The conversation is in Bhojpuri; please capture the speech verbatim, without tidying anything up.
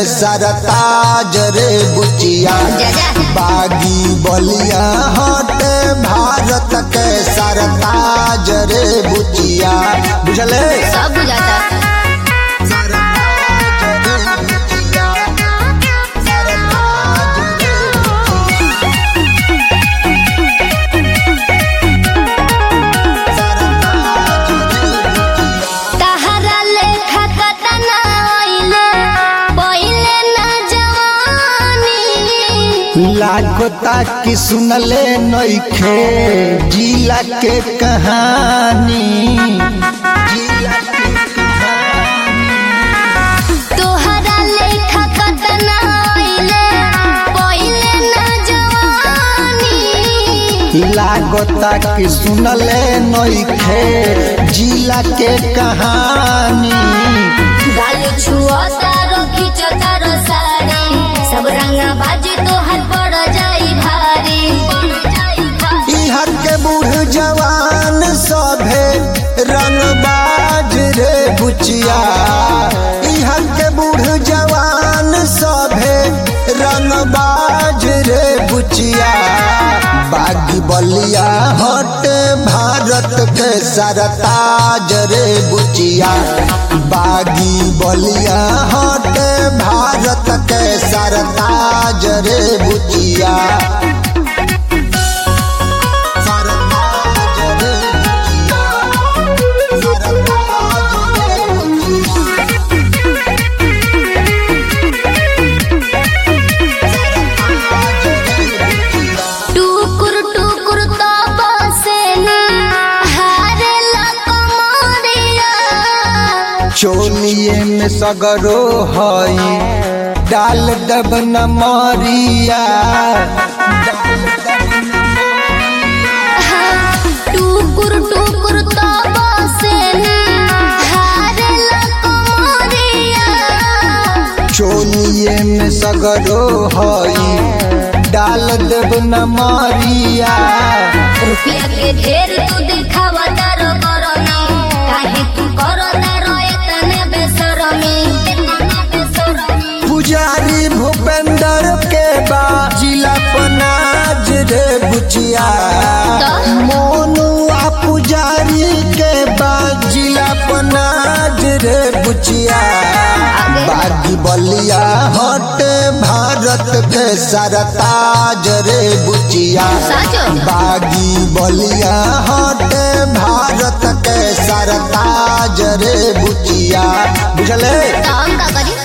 सरताज रे बुचिया बागी बलिया हट भारत के सरताज रे बुचिया बुझले सब बुझाता लागता कि सुनले नइखे जिला के कहानी तोहरा लेखा कतना आइले पहिले ना जवानी लागता कि सुनले नइखे जिला के कहानी गाल छुअता रो खिचता रो साड़ी सब रंगा बाजी तोहर पड़ जाई भारी इहर के बूढ़ जवान सभे रंगबाज रे बुचिया इहर के बूढ़ जवान सभे रंगबाज रे बुचिया बागी बलिया हट भारत के सरताज रे बुचिया बागी बलिया हट भारत के सरताज रे बुचिया चोलिए में सगरो हई डाल दब न मरिया टुकुर टुकुर तब से हारे लकमरिया चोलिए में सगरो हई डाल दब न मरिया रुपया के ढेर तू दिखावा तारो करनी काहे तू करो तारो इतने बेशरमी पुजारी भूपेंद्र के बा जिला पनाज रे बुचिया मोनुआ पुजारी के बा जिला पनाज रे बुचिया बागी बलिया हट भारत के सरताज रे बुचिया बागी बलिया हट भारत के सरताज रे बुचिया बुझले काम का करी